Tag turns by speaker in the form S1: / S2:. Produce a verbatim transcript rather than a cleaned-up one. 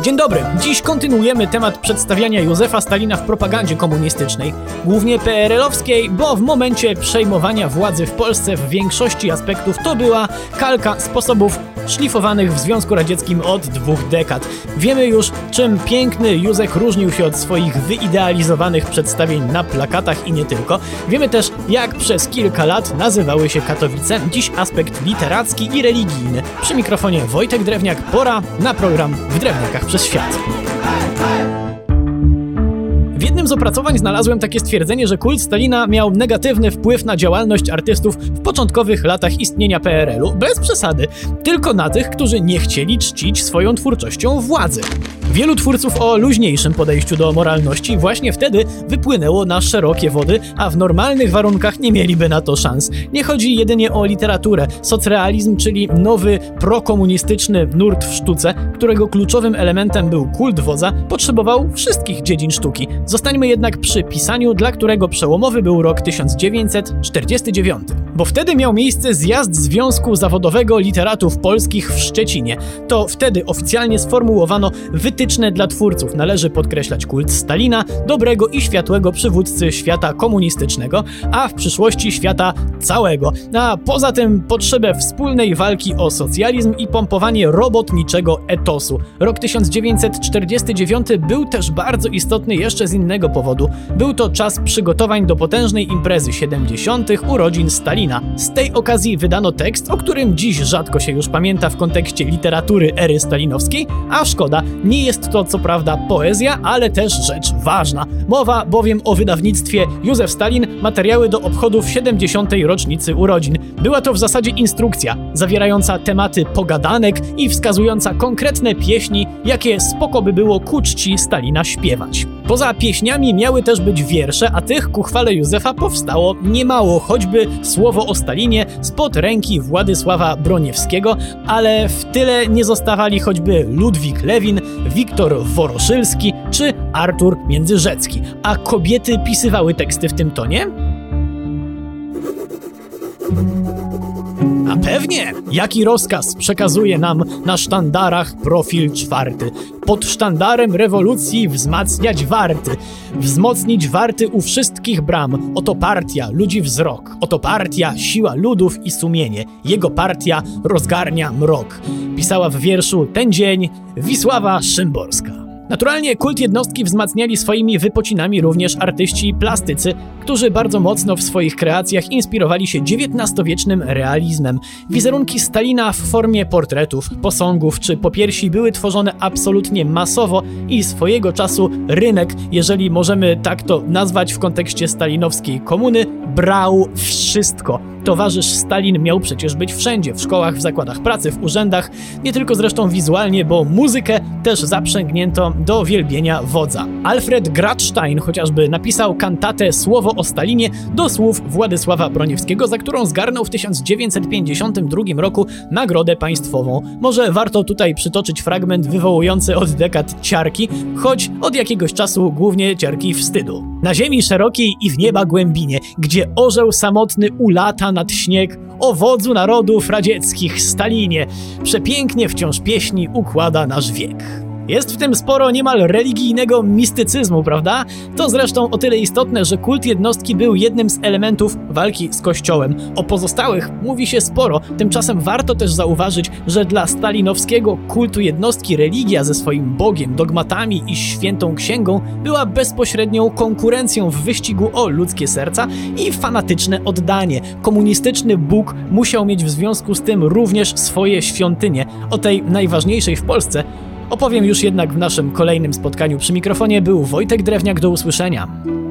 S1: Dzień dobry, dziś kontynuujemy temat przedstawiania Józefa Stalina w propagandzie komunistycznej, głównie P R L-owskiej, bo w momencie przejmowania władzy w Polsce w większości aspektów to była kalka sposobów szlifowanych w Związku Radzieckim od dwóch dekad. Wiemy już, czym piękny Józek różnił się od swoich wyidealizowanych przedstawień na plakatach i nie tylko. Wiemy też, jak przez kilka lat nazywały się Katowice, dziś aspekt literacki i religijny. Przy mikrofonie Wojtek Drewniak, pora na program W Drewniakach przez świat. W jednym z opracowań znalazłem takie stwierdzenie, że kult Stalina miał negatywny wpływ na działalność artystów w początkowych latach istnienia P R L-u, bez przesady, tylko na tych, którzy nie chcieli czcić swoją twórczością władzy. Wielu twórców o luźniejszym podejściu do moralności właśnie wtedy wypłynęło na szerokie wody, a w normalnych warunkach nie mieliby na to szans. Nie chodzi jedynie o literaturę. Socrealizm, czyli nowy prokomunistyczny nurt w sztuce, którego kluczowym elementem był kult wodza, potrzebował wszystkich dziedzin sztuki. Zostańmy jednak przy pisaniu, dla którego przełomowy był rok tysiąc dziewięćset czterdziesty dziewiąty. Bo wtedy miał miejsce zjazd Związku Zawodowego Literatów Polskich w Szczecinie. To wtedy oficjalnie sformułowano wytyczne dla twórców. Należy podkreślać kult Stalina, dobrego i światłego przywódcy świata komunistycznego, a w przyszłości świata całego. A poza tym potrzebę wspólnej walki o socjalizm i pompowanie robotniczego etosu. Rok tysiąc dziewięćset czterdziesty dziewiąty był też bardzo istotny jeszcze z innego powodu. Był to czas przygotowań do potężnej imprezy siedemdziesiątych urodzin Stalina. Z tej okazji wydano tekst, o którym dziś rzadko się już pamięta w kontekście literatury ery stalinowskiej, a szkoda, nie jest to co prawda poezja, ale też rzecz ważna. Mowa bowiem o wydawnictwie Józef Stalin, materiały do obchodów siedemdziesiątej rocznicy urodzin. Była to w zasadzie instrukcja, zawierająca tematy pogadanek i wskazująca konkretne pieśni, jakie spoko by było ku czci Stalina śpiewać. Poza pieśniami miały też być wiersze, a tych ku chwale Józefa powstało niemało, choćby Słowo o Stalinie spod ręki Władysława Broniewskiego, ale w tyle nie zostawali choćby Ludwik Lewin, Wiktor Woroszylski czy Artur Międzyrzecki. A kobiety pisywały teksty w tym tonie? A pewnie! Jaki rozkaz przekazuje nam na sztandarach profil czwarty? Pod sztandarem rewolucji wzmacniać warty, wzmocnić warty u wszystkich bram. Oto partia, ludzi wzrok, oto partia, siła ludów i sumienie. Jego partia rozgarnia mrok. Pisała w wierszu ten dzień Wisława Szymborska. Naturalnie kult jednostki wzmacniali swoimi wypocinami również artyści plastycy, którzy bardzo mocno w swoich kreacjach inspirowali się dziewiętnastowiecznym realizmem. Wizerunki Stalina w formie portretów, posągów czy popiersi były tworzone absolutnie masowo i swojego czasu rynek, jeżeli możemy tak to nazwać w kontekście stalinowskiej komuny, brał wszystko. Towarzysz Stalin miał przecież być wszędzie, w szkołach, w zakładach pracy, w urzędach, nie tylko zresztą wizualnie, bo muzykę też zaprzęgnięto do wielbienia wodza. Alfred Gradstein chociażby napisał kantatę Słowo o Stalinie do słów Władysława Broniewskiego, za którą zgarnął w tysiąc dziewięćset pięćdziesiątym drugim roku Nagrodę Państwową. Może warto tutaj przytoczyć fragment wywołujący od dekad ciarki, choć od jakiegoś czasu głównie ciarki wstydu. Na ziemi szerokiej i w nieba głębinie, gdzie orzeł samotny ulata nad śnieg, o wodzu narodów radzieckich Stalinie, przepięknie wciąż pieśni układa nasz wiek. Jest w tym sporo niemal religijnego mistycyzmu, prawda? To zresztą o tyle istotne, że kult jednostki był jednym z elementów walki z Kościołem. O pozostałych mówi się sporo, tymczasem warto też zauważyć, że dla stalinowskiego kultu jednostki religia ze swoim Bogiem, dogmatami i świętą księgą była bezpośrednią konkurencją w wyścigu o ludzkie serca i fanatyczne oddanie. Komunistyczny Bóg musiał mieć w związku z tym również swoje świątynie. O tej najważniejszej w Polsce opowiem już jednak w naszym kolejnym spotkaniu. Przy mikrofonie był Wojtek Drewniak, do usłyszenia.